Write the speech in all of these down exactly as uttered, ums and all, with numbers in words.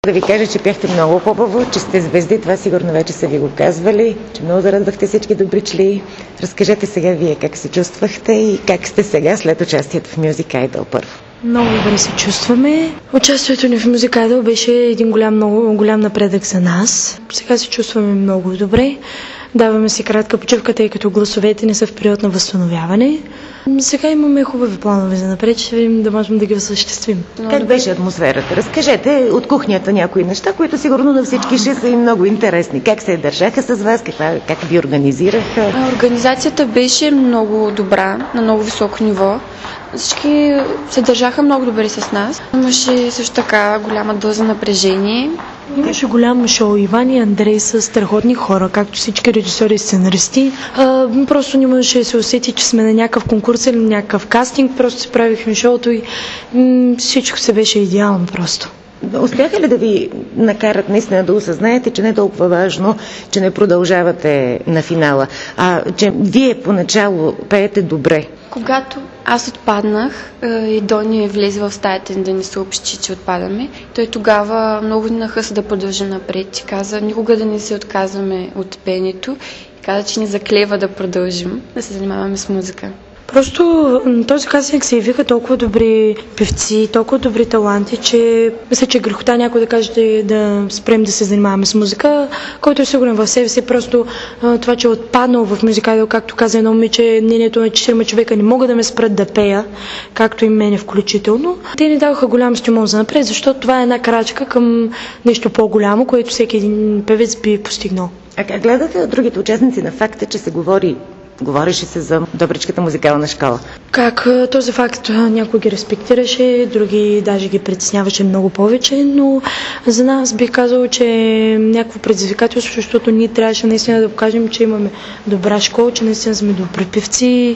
Да ви кажа, че пяхте много хубаво, че сте звезди, това сигурно вече са ви го казвали, че много зарадвахте всички добричли. Разкажете сега вие как се чувствахте и как сте сега след участието в Music Idol първо. Много добре се чувстваме. Участието ни в Music Idol беше един голям, много голям напредък за нас. Сега се чувстваме много добре. Даваме си кратка почивка, тъй като гласовете не са в период на възстановяване. Сега имаме хубави планове за напред, ще видим да можем да ги осъществим. Как беше атмосферата? Разкажете от кухнята някои неща, които сигурно на всички ще са и много интересни. Как се държаха с вас? Каква, как ви организираха? Организацията беше много добра, на много високо ниво. Всички се държаха много добре с нас. Имаше също така голяма доза напрежение. Имаше голямо шоу. Иван и Андрей са страхотни хора, както всички режисьори и сценаристи. А, просто не можеше да се усети, че сме на някакъв конкурс или някакъв кастинг. Просто си правихме шоуто и м- всичко се беше идеално просто. Успяха ли да ви накарат наистина да осъзнаете, че не е толкова важно, че не продължавате на финала, а че вие поначало пеете добре? Когато аз отпаднах и Дони влезе в стаята да ни съобщи, че отпадаме, той тогава много ни нахъса да продължим напред и каза никога да не се отказваме от пеенето и каза, че ни заклева да продължим, да се занимаваме с музика. Просто този кастинг се явиха толкова добри певци, толкова добри таланти, че мисля, че грехота някой да каже да, да спрем да се занимаваме с музика, който е сигурен в себе си. Просто това, че е отпаднал в Music Idol, както каза едно момиче, мнението на четирима човека не могат да ме спрат да пея, както и мене включително. Те ни даваха голям стимул за напред, защото това е една крачка към нещо по-голямо, което всеки един певец би постигнал. А как гледате от другите участници на факта, че се говори Говореше се за Добричката музикална школа? Как този факт някой ги респектираше, други даже ги притесняваше много повече, но за нас бих казала, че е някакво предизвикателство, защото ние трябваше наистина да покажем, че имаме добра школа, че наистина сме добри певци,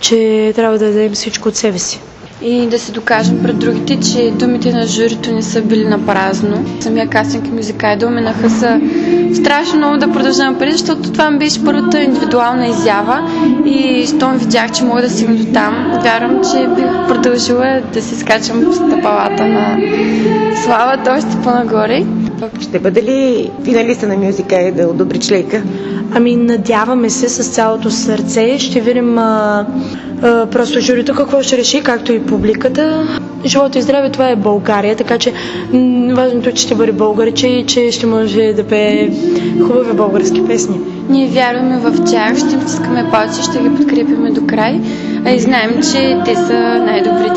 че трябва да дадем всичко от себе си. И да се докажем пред другите, че думите на журито не са били на празно. Самия кастинг и Music Idol ме нахъса страшно много да продължавам напред, защото това ми беше първата индивидуална изява и щом видях, че мога да стигна до там, вярвам, че бих продължила да се скачам по стъпалата на славата още по-нагоре. Ще бъде ли финалиста на Music Idol добричлейка? Ами надяваме се с цялото сърце. Ще видим а, а, просто журито какво ще реши, както и публиката. Живота и здраве, това е България, така че м- важното е, че ще бъде българче и че ще може да пее хубави български песни. Ние вярваме в тях, ще им стискаме палци, ще ги подкрепяме до край, а и знаем, че те са най-добрите.